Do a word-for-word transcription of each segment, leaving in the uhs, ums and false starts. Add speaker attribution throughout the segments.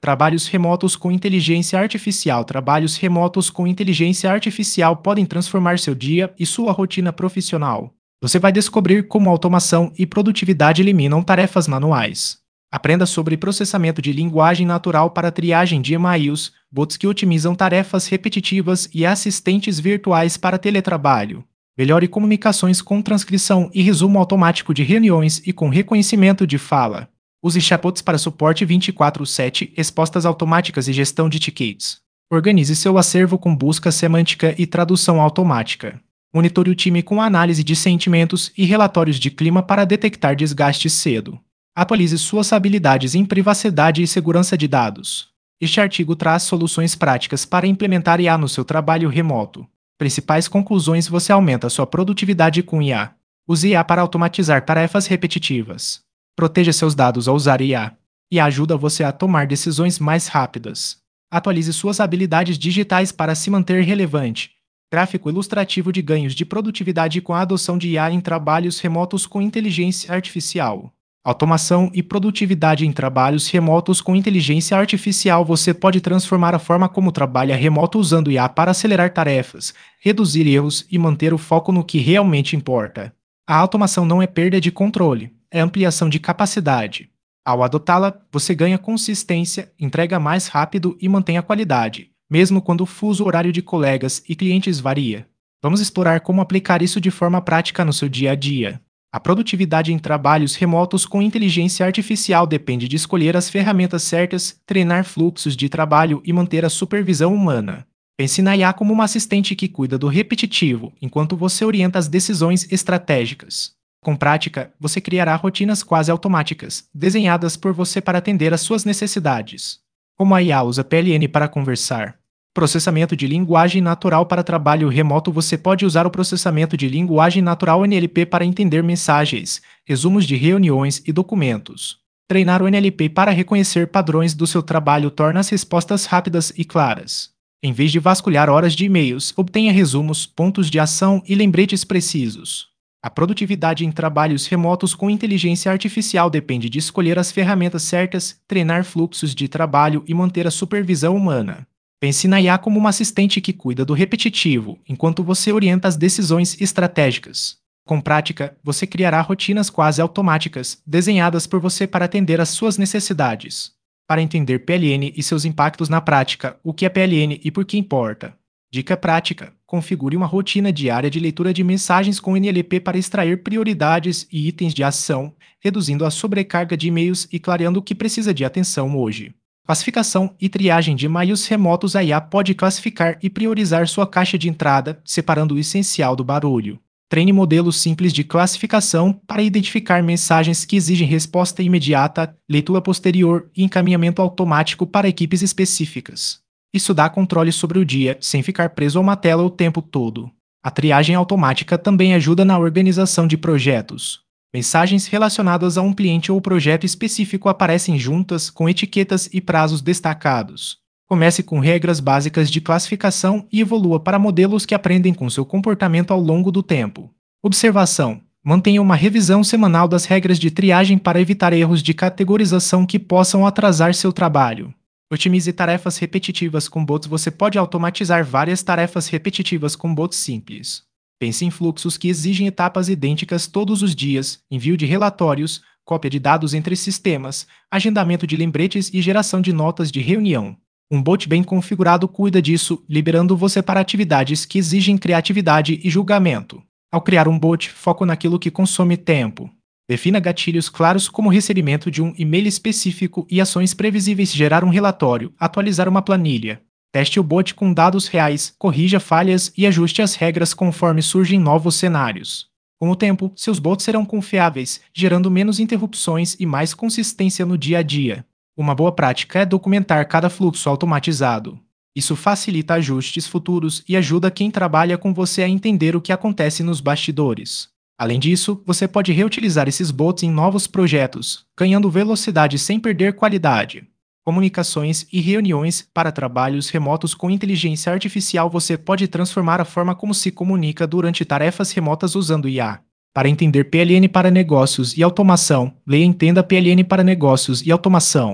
Speaker 1: Trabalhos remotos com inteligência artificial. Trabalhos remotos com inteligência artificial podem transformar seu dia e sua rotina profissional. Você vai descobrir como automação e produtividade eliminam tarefas manuais. Aprenda sobre processamento de linguagem natural para triagem de e-mails, bots que otimizam tarefas repetitivas e assistentes virtuais para teletrabalho. Melhore comunicações com transcrição e resumo automático de reuniões e com reconhecimento de fala. Use chatbots para suporte vinte e quatro sete, respostas automáticas e gestão de tickets. Organize seu acervo com busca semântica e tradução automática. Monitore o time com análise de sentimentos e relatórios de clima para detectar desgastes cedo. Atualize suas habilidades em privacidade e segurança de dados. Este artigo traz soluções práticas para implementar I A no seu trabalho remoto. Principais conclusões: você aumenta sua produtividade com I A. Use I A para automatizar tarefas repetitivas. Proteja seus dados ao usar I A. I A ajuda você a tomar decisões mais rápidas. Atualize suas habilidades digitais para se manter relevante. Gráfico ilustrativo de ganhos de produtividade com a adoção de I A em trabalhos remotos com inteligência artificial. Automação e produtividade em trabalhos remotos com inteligência artificial. Você pode transformar a forma como trabalha remoto usando I A para acelerar tarefas, reduzir erros e manter o foco no que realmente importa. A automação não é perda de controle, é ampliação de capacidade. Ao adotá-la, você ganha consistência, entrega mais rápido e mantém a qualidade, mesmo quando o fuso horário de colegas e clientes varia. Vamos explorar como aplicar isso de forma prática no seu dia a dia. A produtividade em trabalhos remotos com inteligência artificial depende de escolher as ferramentas certas, treinar fluxos de trabalho e manter a supervisão humana. Pense na I A como uma assistente que cuida do repetitivo, enquanto você orienta as decisões estratégicas. Com prática, você criará rotinas quase automáticas, desenhadas por você para atender às suas necessidades. Como a I A usa P L N para conversar? Processamento de linguagem natural para trabalho remoto. Você pode usar o processamento de linguagem natural N L P para entender mensagens, resumos de reuniões e documentos. Treinar o N L P para reconhecer padrões do seu trabalho torna as respostas rápidas e claras. Em vez de vasculhar horas de e-mails, obtenha resumos, pontos de ação e lembretes precisos. A produtividade em trabalhos remotos com inteligência artificial depende de escolher as ferramentas certas, treinar fluxos de trabalho e manter a supervisão humana. Pense na I A como uma assistente que cuida do repetitivo, enquanto você orienta as decisões estratégicas. Com prática, você criará rotinas quase automáticas, desenhadas por você para atender às suas necessidades. Para entender P L N e seus impactos na prática, o que é P L N e por que importa? Dica prática: configure uma rotina diária de leitura de mensagens com N L P para extrair prioridades e itens de ação, reduzindo a sobrecarga de e-mails e clareando o que precisa de atenção hoje. Classificação e triagem de e-mails remotos. A I A pode classificar e priorizar sua caixa de entrada, separando o essencial do barulho. Treine modelos simples de classificação para identificar mensagens que exigem resposta imediata, leitura posterior e encaminhamento automático para equipes específicas. Isso dá controle sobre o dia, sem ficar preso a uma tela o tempo todo. A triagem automática também ajuda na organização de projetos. Mensagens relacionadas a um cliente ou projeto específico aparecem juntas, com etiquetas e prazos destacados. Comece com regras básicas de classificação e evolua para modelos que aprendem com seu comportamento ao longo do tempo. Observação: mantenha uma revisão semanal das regras de triagem para evitar erros de categorização que possam atrasar seu trabalho. Otimize tarefas repetitivas com bots. Você pode automatizar várias tarefas repetitivas com bots simples. Pense em fluxos que exigem etapas idênticas todos os dias, envio de relatórios, cópia de dados entre sistemas, agendamento de lembretes e geração de notas de reunião. Um bot bem configurado cuida disso, liberando você para atividades que exigem criatividade e julgamento. Ao criar um bot, foco naquilo que consome tempo. Defina gatilhos claros como o recebimento de um e-mail específico e ações previsíveis. Gerar um relatório, atualizar uma planilha. Teste o bot com dados reais, corrija falhas e ajuste as regras conforme surgem novos cenários. Com o tempo, seus bots serão confiáveis, gerando menos interrupções e mais consistência no dia a dia. Uma boa prática é documentar cada fluxo automatizado. Isso facilita ajustes futuros e ajuda quem trabalha com você a entender o que acontece nos bastidores. Além disso, você pode reutilizar esses bots em novos projetos, ganhando velocidade sem perder qualidade. Comunicações e reuniões. Para trabalhos remotos com inteligência artificial, você pode transformar a forma como se comunica durante tarefas remotas usando I A. Para entender P L N para negócios e automação, leia Entenda P L N para negócios e automação.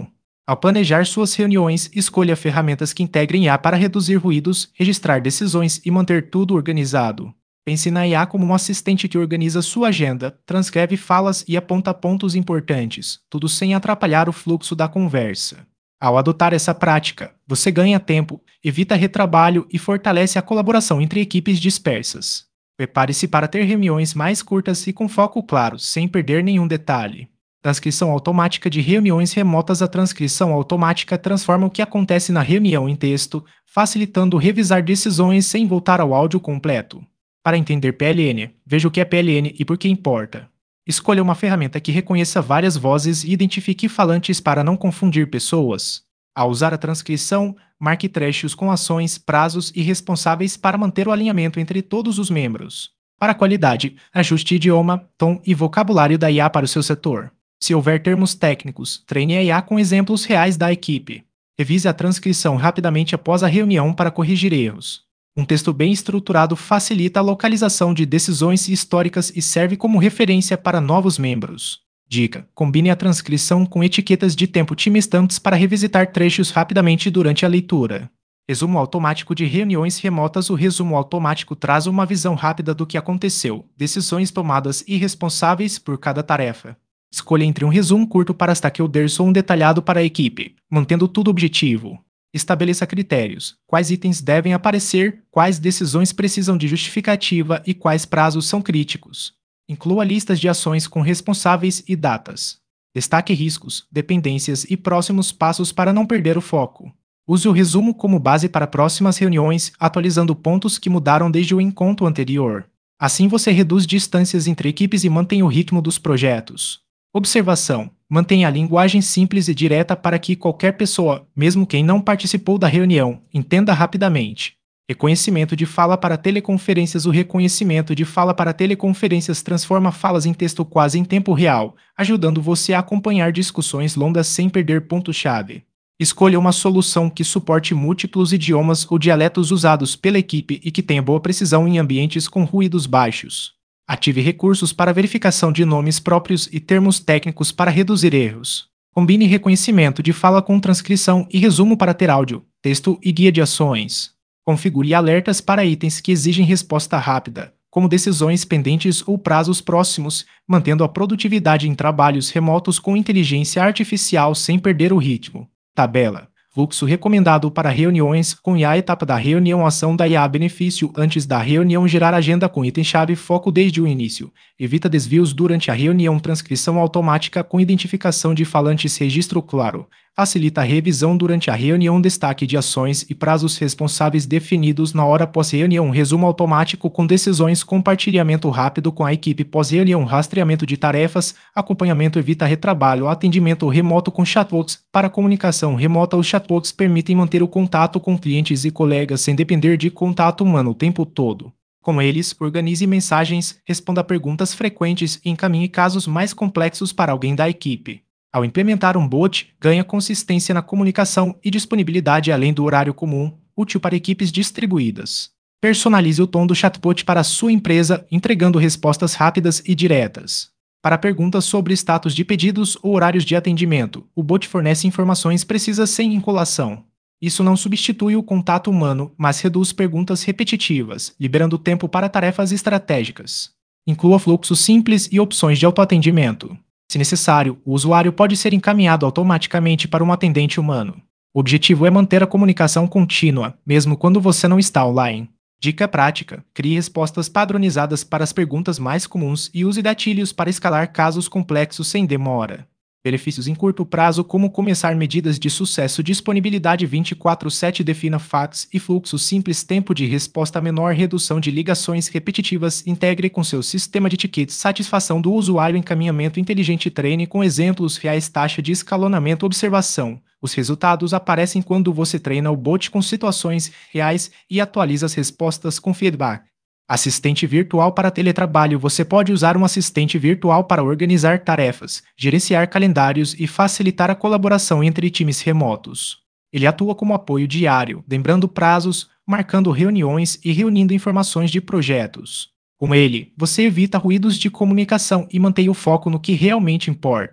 Speaker 1: Ao planejar suas reuniões, escolha ferramentas que integrem I A para reduzir ruídos, registrar decisões e manter tudo organizado. Pense na I A como um assistente que organiza sua agenda, transcreve falas e aponta pontos importantes, tudo sem atrapalhar o fluxo da conversa. Ao adotar essa prática, você ganha tempo, evita retrabalho e fortalece a colaboração entre equipes dispersas. Prepare-se para ter reuniões mais curtas e com foco claro, sem perder nenhum detalhe. Transcrição automática de reuniões remotas. A transcrição automática transforma o que acontece na reunião em texto, facilitando revisar decisões sem voltar ao áudio completo. Para entender P L N, veja o que é P L N e por que importa. Escolha uma ferramenta que reconheça várias vozes e identifique falantes para não confundir pessoas. Ao usar a transcrição, marque trechos com ações, prazos e responsáveis para manter o alinhamento entre todos os membros. Para a qualidade, ajuste idioma, tom e vocabulário da I A para o seu setor. Se houver termos técnicos, treine a I A com exemplos reais da equipe. Revise a transcrição rapidamente após a reunião para corrigir erros. Um texto bem estruturado facilita a localização de decisões históricas e serve como referência para novos membros. Dica: combine a transcrição com etiquetas de tempo timestamps para revisitar trechos rapidamente durante a leitura. Resumo automático de reuniões remotas. O resumo automático traz uma visão rápida do que aconteceu, decisões tomadas e responsáveis por cada tarefa. Escolha entre um resumo curto para stakeholders ou um detalhado para a equipe, mantendo tudo objetivo. Estabeleça critérios: quais itens devem aparecer, quais decisões precisam de justificativa e quais prazos são críticos. Inclua listas de ações com responsáveis e datas. Destaque riscos, dependências e próximos passos para não perder o foco. Use o resumo como base para próximas reuniões, atualizando pontos que mudaram desde o encontro anterior. Assim você reduz distâncias entre equipes e mantém o ritmo dos projetos. Observação: mantenha a linguagem simples e direta para que qualquer pessoa, mesmo quem não participou da reunião, entenda rapidamente. Reconhecimento de fala para teleconferências. O reconhecimento de fala para teleconferências transforma falas em texto quase em tempo real, ajudando você a acompanhar discussões longas sem perder ponto-chave. Escolha uma solução que suporte múltiplos idiomas ou dialetos usados pela equipe e que tenha boa precisão em ambientes com ruídos baixos. Ative recursos para verificação de nomes próprios e termos técnicos para reduzir erros. Combine reconhecimento de fala com transcrição e resumo para ter áudio, texto e guia de ações. Configure alertas para itens que exigem resposta rápida, como decisões pendentes ou prazos próximos, mantendo a produtividade em trabalhos remotos com inteligência artificial sem perder o ritmo. Tabela: fluxo recomendado para reuniões com I A. Etapa da reunião: ação da I A. Benefício: antes da reunião, gerar agenda com item-chave. Foco desde o início. Evita desvios durante a reunião. Transcrição automática com identificação de falantes. Registro claro. Facilita a revisão durante a reunião. Destaque de ações e prazos responsáveis definidos na hora pós-reunião. Resumo automático com decisões. Compartilhamento rápido com a equipe pós-reunião. Rastreamento de tarefas. Acompanhamento. Evita retrabalho. Atendimento remoto com chatbots. Para comunicação remota, os chatbots permitem manter o contato com clientes e colegas sem depender de contato humano o tempo todo. Com eles, organize mensagens, responda perguntas frequentes e encaminhe casos mais complexos para alguém da equipe. Ao implementar um bot, ganha consistência na comunicação e disponibilidade além do horário comum, útil para equipes distribuídas. Personalize o tom do chatbot para a sua empresa, entregando respostas rápidas e diretas. Para perguntas sobre status de pedidos ou horários de atendimento, o bot fornece informações precisas sem enrolação. Isso não substitui o contato humano, mas reduz perguntas repetitivas, liberando tempo para tarefas estratégicas. Inclua fluxos simples e opções de autoatendimento. Se necessário, o usuário pode ser encaminhado automaticamente para um atendente humano. O objetivo é manter a comunicação contínua, mesmo quando você não está online. Dica prática: crie respostas padronizadas para as perguntas mais comuns e use gatilhos para escalar casos complexos sem demora. Benefícios em curto prazo: como começar medidas de sucesso, disponibilidade vinte e quatro sete, defina fax e fluxo simples, tempo de resposta menor, redução de ligações repetitivas, integre com seu sistema de tickets, satisfação do usuário, encaminhamento inteligente, treine com exemplos reais, taxa de escalonamento. Observação: os resultados aparecem quando você treina o bot com situações reais e atualiza as respostas com feedback. Assistente virtual para teletrabalho: você pode usar um assistente virtual para organizar tarefas, gerenciar calendários e facilitar a colaboração entre times remotos. Ele atua como apoio diário, lembrando prazos, marcando reuniões e reunindo informações de projetos. Com ele, você evita ruídos de comunicação e mantém o foco no que realmente importa.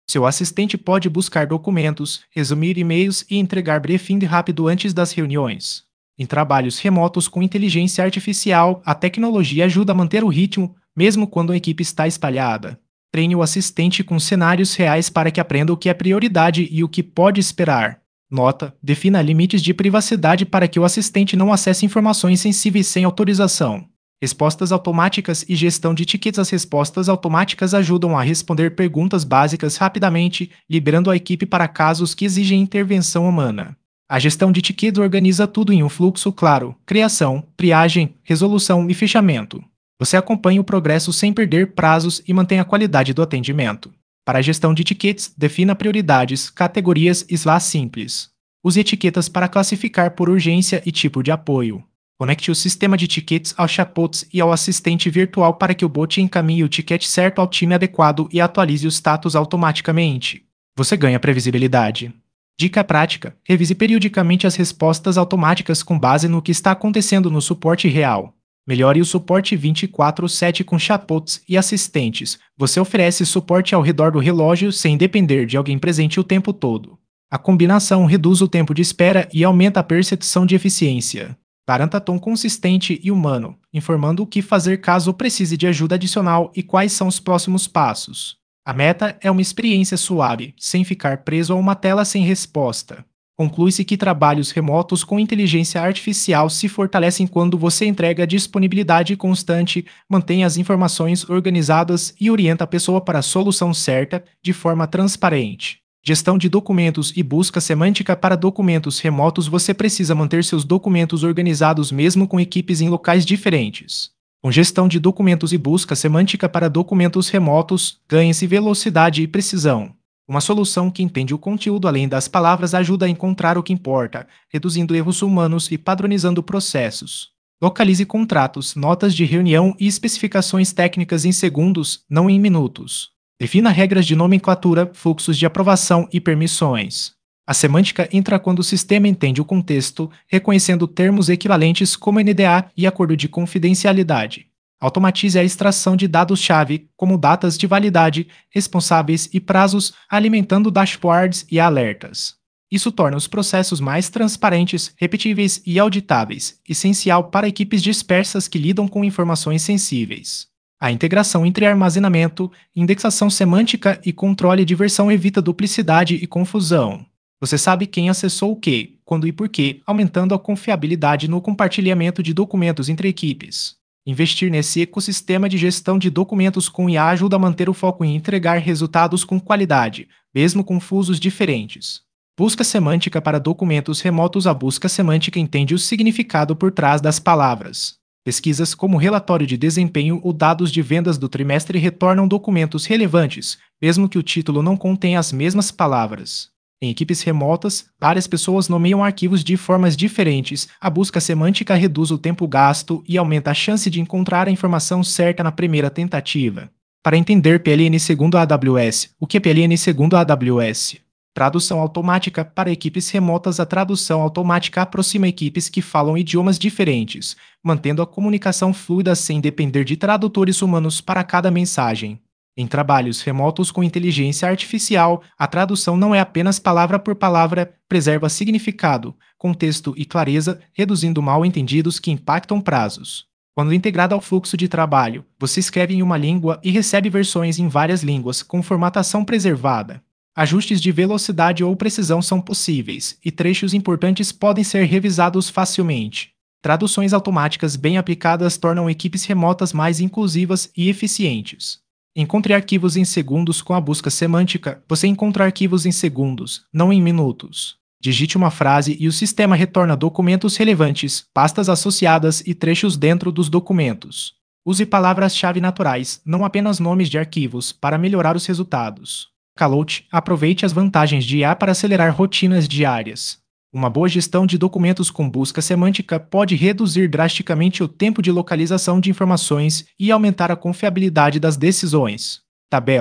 Speaker 1: Seu assistente pode buscar documentos, resumir e-mails e entregar briefing rápido antes das reuniões. Em trabalhos remotos com inteligência artificial, a tecnologia ajuda a manter o ritmo, mesmo quando a equipe está espalhada. Treine o assistente com cenários reais para que aprenda o que é prioridade e o que pode esperar. Nota: defina limites de privacidade para que o assistente não acesse informações sensíveis sem autorização. Respostas automáticas e gestão de tickets. As respostas automáticas ajudam a responder perguntas básicas rapidamente, liberando a equipe para casos que exigem intervenção humana. A gestão de tickets organiza tudo em um fluxo claro: criação, triagem, resolução e fechamento. Você acompanha o progresso sem perder prazos e mantém a qualidade do atendimento. Para a gestão de tickets, defina prioridades, categorias e slash simples. Use etiquetas para classificar por urgência e tipo de apoio. Conecte o sistema de tickets ao chatbot e ao assistente virtual para que o bot encaminhe o ticket certo ao time adequado e atualize o status automaticamente. Você ganha previsibilidade. Dica prática: revise periodicamente as respostas automáticas com base no que está acontecendo no suporte real. Melhore o suporte vinte e quatro sete com chatbots e assistentes. Você oferece suporte ao redor do relógio sem depender de alguém presente o tempo todo. A combinação reduz o tempo de espera e aumenta a percepção de eficiência. Garanta tom consistente e humano, informando o que fazer caso precise de ajuda adicional e quais são os próximos passos. A meta é uma experiência suave, sem ficar preso a uma tela sem resposta. Conclui-se que trabalhos remotos com inteligência artificial se fortalecem quando você entrega disponibilidade constante, mantém as informações organizadas e orienta a pessoa para a solução certa, de forma transparente. Gestão de documentos e busca semântica. Para documentos remotos, você precisa manter seus documentos organizados mesmo com equipes em locais diferentes. Com gestão de documentos e busca semântica para documentos remotos, ganha-se velocidade e precisão. Uma solução que entende o conteúdo além das palavras ajuda a encontrar o que importa, reduzindo erros humanos e padronizando processos. Localize contratos, notas de reunião e especificações técnicas em segundos, não em minutos. Defina regras de nomenclatura, fluxos de aprovação e permissões. A semântica entra quando o sistema entende o contexto, reconhecendo termos equivalentes como N D A e acordo de confidencialidade. Automatize a extração de dados-chave, como datas de validade, responsáveis e prazos, alimentando dashboards e alertas. Isso torna os processos mais transparentes, repetíveis e auditáveis, essencial para equipes dispersas que lidam com informações sensíveis. A integração entre armazenamento, indexação semântica e controle de versão evita duplicidade e confusão. Você sabe quem acessou o que, quando e por quê, aumentando a confiabilidade no compartilhamento de documentos entre equipes. Investir nesse ecossistema de gestão de documentos com I A ajuda a manter o foco em entregar resultados com qualidade, mesmo com fusos diferentes. Busca semântica para documentos remotos. A busca semântica entende o significado por trás das palavras. Pesquisas como relatório de desempenho ou dados de vendas do trimestre retornam documentos relevantes, mesmo que o título não contenha as mesmas palavras. Em equipes remotas, várias pessoas nomeiam arquivos de formas diferentes. A busca semântica reduz o tempo gasto e aumenta a chance de encontrar a informação certa na primeira tentativa. Para entender P L N segundo a AWS, o que é P L N segundo a AWS? Tradução automática. Para equipes remotas, a tradução automática aproxima equipes que falam idiomas diferentes, mantendo a comunicação fluida sem depender de tradutores humanos para cada mensagem. Em trabalhos remotos com inteligência artificial, a tradução não é apenas palavra por palavra, preserva significado, contexto e clareza, reduzindo mal-entendidos que impactam prazos. Quando integrada ao fluxo de trabalho, você escreve em uma língua e recebe versões em várias línguas, com formatação preservada. Ajustes de velocidade ou precisão são possíveis, e trechos importantes podem ser revisados facilmente. Traduções automáticas bem aplicadas tornam equipes remotas mais inclusivas e eficientes. Encontre arquivos em segundos. Com a busca semântica, você encontra arquivos em segundos, não em minutos. Digite uma frase e o sistema retorna documentos relevantes, pastas associadas e trechos dentro dos documentos. Use palavras-chave naturais, não apenas nomes de arquivos, para melhorar os resultados. Kalout, aproveite as vantagens de I A para acelerar rotinas diárias. Uma boa gestão de documentos com busca semântica pode reduzir drasticamente o tempo de localização de informações e aumentar a confiabilidade das decisões. Tabela.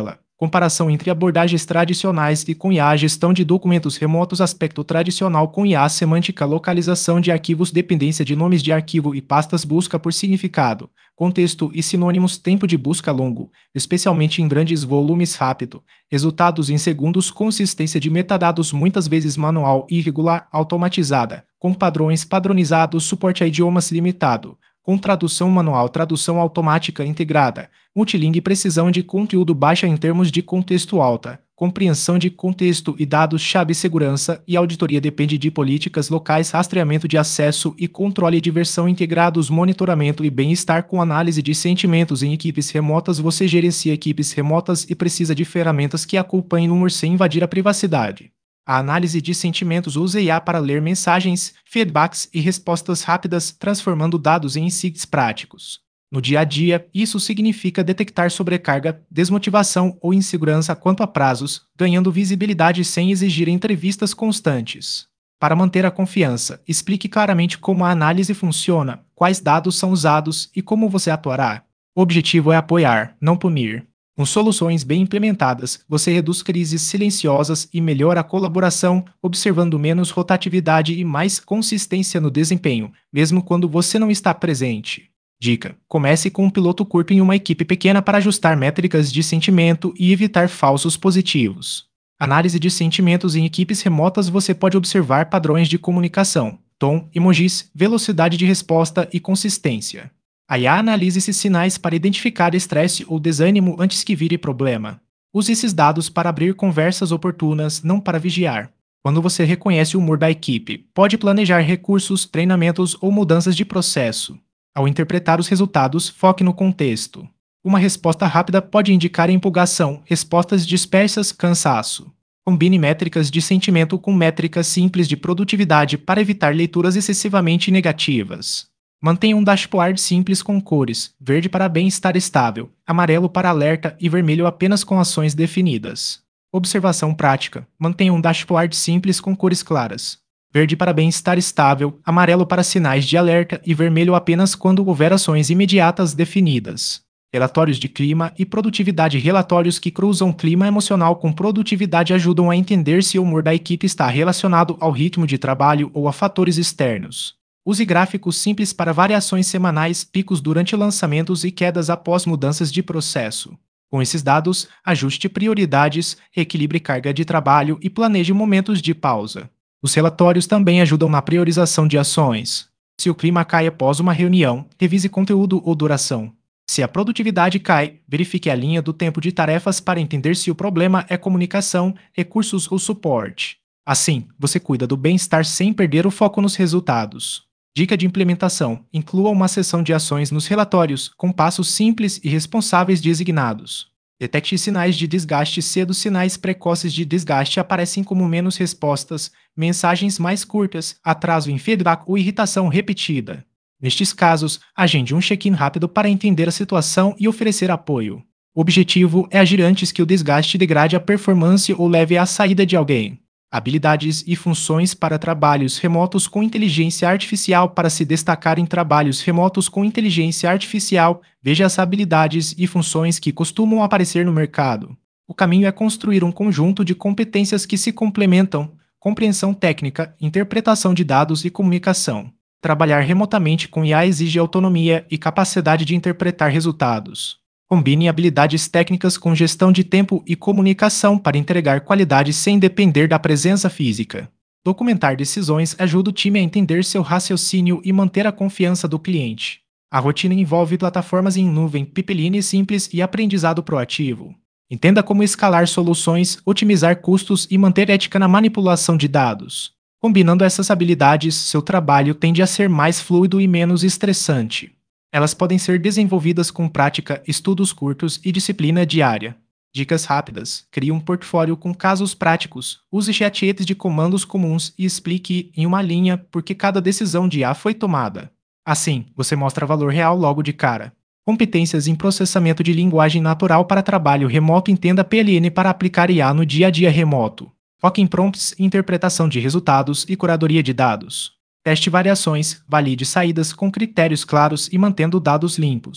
Speaker 1: Comparação entre abordagens tradicionais e com I A, a gestão de documentos remotos, aspecto tradicional com I A, semântica, localização de arquivos, dependência de nomes de arquivo e pastas, busca por significado, contexto e sinônimos, tempo de busca longo, especialmente em grandes volumes, rápido, resultados em segundos, consistência de metadados, muitas vezes manual, irregular, automatizada, com padrões padronizados, suporte a idiomas limitado, com tradução manual, tradução automática integrada, multilingue, precisão de conteúdo baixa em termos de contexto alta, compreensão de contexto e dados-chave, segurança e auditoria, depende de políticas locais, rastreamento de acesso e controle de versão integrados, monitoramento e bem-estar com análise de sentimentos em equipes remotas. Você gerencia equipes remotas e precisa de ferramentas que acompanhem o humor sem invadir a privacidade. A análise de sentimentos usa I A para ler mensagens, feedbacks e respostas rápidas, transformando dados em insights práticos. No dia a dia, isso significa detectar sobrecarga, desmotivação ou insegurança quanto a prazos, ganhando visibilidade sem exigir entrevistas constantes. Para manter a confiança, explique claramente como a análise funciona, quais dados são usados e como você atuará. O objetivo é apoiar, não punir. Com soluções bem implementadas, você reduz crises silenciosas e melhora a colaboração, observando menos rotatividade e mais consistência no desempenho, mesmo quando você não está presente. Dica: comece com um piloto curto em uma equipe pequena para ajustar métricas de sentimento e evitar falsos positivos. Análise de sentimentos em equipes remotas. Você pode observar padrões de comunicação, tom, emojis, velocidade de resposta e consistência. A I A analisa esses sinais para identificar estresse ou desânimo antes que vire problema. Use esses dados para abrir conversas oportunas, não para vigiar. Quando você reconhece o humor da equipe, pode planejar recursos, treinamentos ou mudanças de processo. Ao interpretar os resultados, foque no contexto. Uma resposta rápida pode indicar empolgação, respostas dispersas, cansaço. Combine métricas de sentimento com métricas simples de produtividade para evitar leituras excessivamente negativas. Mantenha um dashboard simples com cores: verde para bem-estar estável, amarelo para alerta e vermelho apenas com ações definidas. Observação prática: mantenha um dashboard simples com cores claras: verde para bem-estar estável, amarelo para sinais de alerta e vermelho apenas quando houver ações imediatas definidas. Relatórios de clima e produtividade. Relatórios que cruzam clima emocional com produtividade ajudam a entender se o humor da equipe está relacionado ao ritmo de trabalho ou a fatores externos. Use gráficos simples para variações semanais, picos durante lançamentos e quedas após mudanças de processo. Com esses dados, ajuste prioridades, equilibre carga de trabalho e planeje momentos de pausa. Os relatórios também ajudam na priorização de ações. Se o clima cai após uma reunião, revise conteúdo ou duração. Se a produtividade cai, verifique a linha do tempo de tarefas para entender se o problema é comunicação, recursos ou suporte. Assim, você cuida do bem-estar sem perder o foco nos resultados. Dica de implementação: inclua uma seção de ações nos relatórios, com passos simples e responsáveis designados. Detecte sinais de desgaste cedo. Sinais precoces de desgaste aparecem como menos respostas, mensagens mais curtas, atraso em feedback ou irritação repetida. Nestes casos, agende um check-in rápido para entender a situação e oferecer apoio. O objetivo é agir antes que o desgaste degrade a performance ou leve à saída de alguém. Habilidades e funções para trabalhos remotos com inteligência artificial. Para se destacar em trabalhos remotos com inteligência artificial, veja as habilidades e funções que costumam aparecer no mercado. O caminho é construir um conjunto de competências que se complementam: compreensão técnica, interpretação de dados e comunicação. Trabalhar remotamente com I A exige autonomia e capacidade de interpretar resultados. Combine habilidades técnicas com gestão de tempo e comunicação para entregar qualidade sem depender da presença física. Documentar decisões ajuda o time a entender seu raciocínio e manter a confiança do cliente. A rotina envolve plataformas em nuvem, pipeline simples e aprendizado proativo. Entenda como escalar soluções, otimizar custos e manter ética na manipulação de dados. Combinando essas habilidades, seu trabalho tende a ser mais fluido e menos estressante. Elas podem ser desenvolvidas com prática, estudos curtos e disciplina diária. Dicas rápidas: crie um portfólio com casos práticos, use cheats de comandos comuns e explique em uma linha por que cada decisão de I A foi tomada. Assim, você mostra valor real logo de cara. Competências em processamento de linguagem natural para trabalho remoto. Entenda P L N para aplicar I A no dia a dia remoto. Foque em prompts, interpretação de resultados e curadoria de dados. Teste variações, valide saídas com critérios claros e mantendo dados limpos.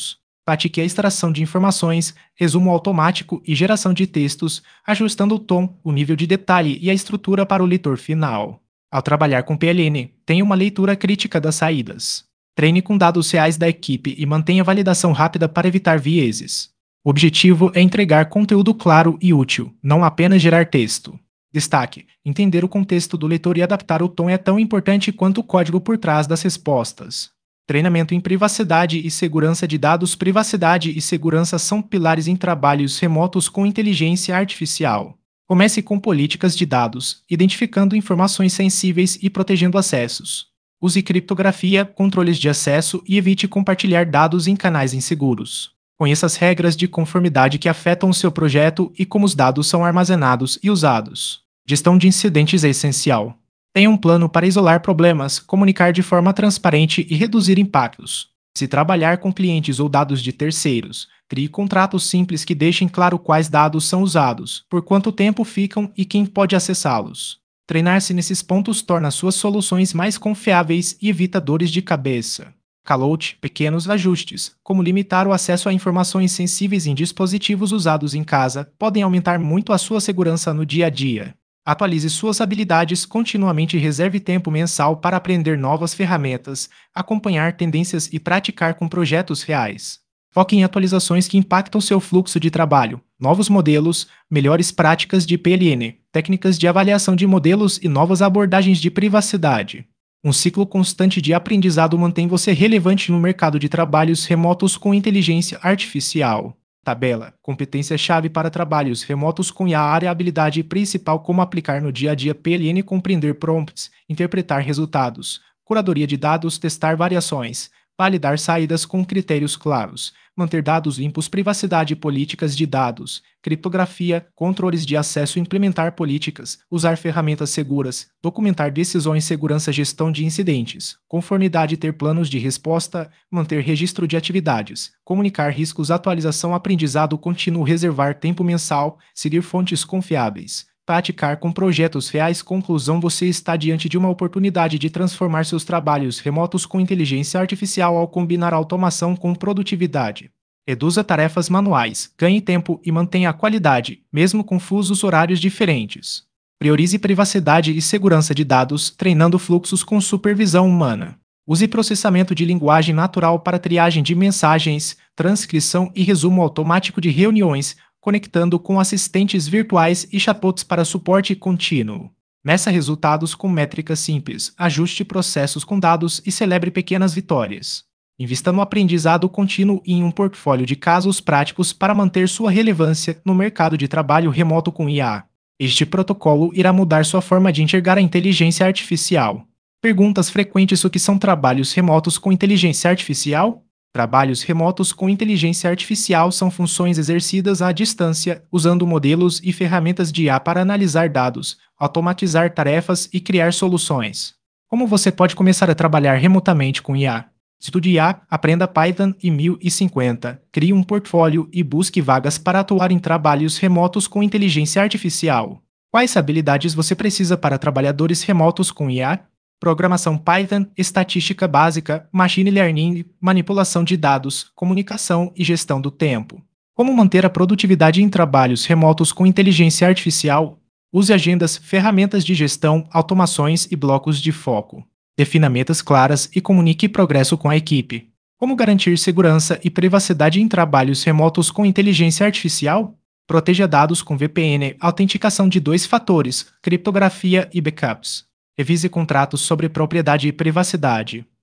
Speaker 1: Pratique a extração de informações, resumo automático e geração de textos, ajustando o tom, o nível de detalhe e a estrutura para o leitor final. Ao trabalhar com P L N, tenha uma leitura crítica das saídas. Treine com dados reais da equipe e mantenha validação rápida para evitar vieses. O objetivo é entregar conteúdo claro e útil, não apenas gerar texto. Destaque: entender o contexto do leitor e adaptar o tom é tão importante quanto o código por trás das respostas. Treinamento em privacidade e segurança de dados. Privacidade e segurança são pilares em trabalhos remotos com inteligência artificial. Comece com políticas de dados, identificando informações sensíveis e protegendo acessos. Use criptografia, controles de acesso e evite compartilhar dados em canais inseguros. Conheça as regras de conformidade que afetam o seu projeto e como os dados são armazenados e usados. Gestão de incidentes é essencial. Tenha um plano para isolar problemas, comunicar de forma transparente e reduzir impactos. Se trabalhar com clientes ou dados de terceiros, crie contratos simples que deixem claro quais dados são usados, por quanto tempo ficam e quem pode acessá-los. Treinar-se nesses pontos torna suas soluções mais confiáveis e evita dores de cabeça. Calote pequenos ajustes, como limitar o acesso a informações sensíveis em dispositivos usados em casa, podem aumentar muito a sua segurança no dia a dia. Atualize suas habilidades continuamente e reserve tempo mensal para aprender novas ferramentas, acompanhar tendências e praticar com projetos reais. Foque em atualizações que impactam seu fluxo de trabalho, novos modelos, melhores práticas de P L N, técnicas de avaliação de modelos e novas abordagens de privacidade. Um ciclo constante de aprendizado mantém você relevante no mercado de trabalhos remotos com inteligência artificial. Tabela: competência-chave para trabalhos remotos com I A. Área: habilidade principal, como aplicar no dia a dia P L N, compreender prompts, interpretar resultados, curadoria de dados, testar variações, validar saídas com critérios claros, manter dados limpos, privacidade e políticas de dados, criptografia, controles de acesso, implementar políticas, usar ferramentas seguras, documentar decisões, segurança, gestão de incidentes, conformidade, ter planos de resposta, manter registro de atividades, comunicar riscos, atualização, aprendizado contínuo, reservar tempo mensal, seguir fontes confiáveis. Praticar com projetos reais. Conclusão: você está diante de uma oportunidade de transformar seus trabalhos remotos com inteligência artificial ao combinar automação com produtividade. Reduza tarefas manuais, ganhe tempo e mantenha a qualidade, mesmo com fusos horários diferentes. Priorize privacidade e segurança de dados, treinando fluxos com supervisão humana. Use processamento de linguagem natural para triagem de mensagens, transcrição e resumo automático de reuniões, conectando com assistentes virtuais e chatbots para suporte contínuo. Meça resultados com métricas simples, ajuste processos com dados e celebre pequenas vitórias. Invista no aprendizado contínuo e em um portfólio de casos práticos para manter sua relevância no mercado de trabalho remoto com I A. Este protocolo irá mudar sua forma de enxergar a inteligência artificial. Perguntas frequentes: o que são trabalhos remotos com inteligência artificial? Trabalhos remotos com inteligência artificial são funções exercidas à distância, usando modelos e ferramentas de I A para analisar dados, automatizar tarefas e criar soluções. Como você pode começar a trabalhar remotamente com I A? Estude I A, aprenda Python e mil e cinquenta, crie um portfólio e busque vagas para atuar em trabalhos remotos com inteligência artificial. Quais habilidades você precisa para trabalhadores remotos com I A? Programação Python, estatística básica, machine learning, manipulação de dados, comunicação e gestão do tempo. Como manter a produtividade em trabalhos remotos com inteligência artificial? Use agendas, ferramentas de gestão, automações e blocos de foco. Defina metas claras e comunique progresso com a equipe. Como garantir segurança e privacidade em trabalhos remotos com inteligência artificial? Proteja dados com V P N, autenticação de dois fatores, criptografia e backups. Revise contratos sobre propriedade e privacidade.